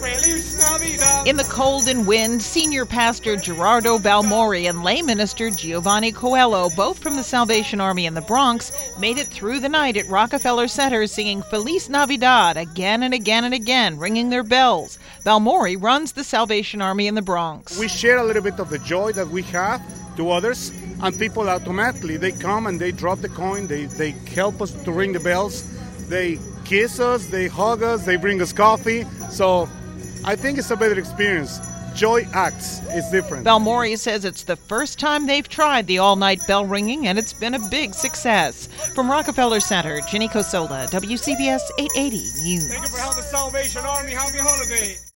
In the cold and wind, senior pastor Gerardo Balmori and lay minister Giovanni Coelho, both from the Salvation Army in the Bronx, made it through the night at Rockefeller Center singing Feliz Navidad again and again and again, ringing their bells. Balmori runs the Salvation Army in the Bronx. We share a little bit of the joy that we have to others, and people automatically, they come and they drop the coin, they help us to ring the bells, they kiss us, they hug us, they bring us coffee. So I think it's a better experience. Joy acts. It's different. Balmori says it's the first time they've tried the all-night bell ringing, and it's been a big success. From Rockefeller Center, Ginny Cosola, WCBS 880 News. Thank you for helping the Salvation Army. Happy holiday.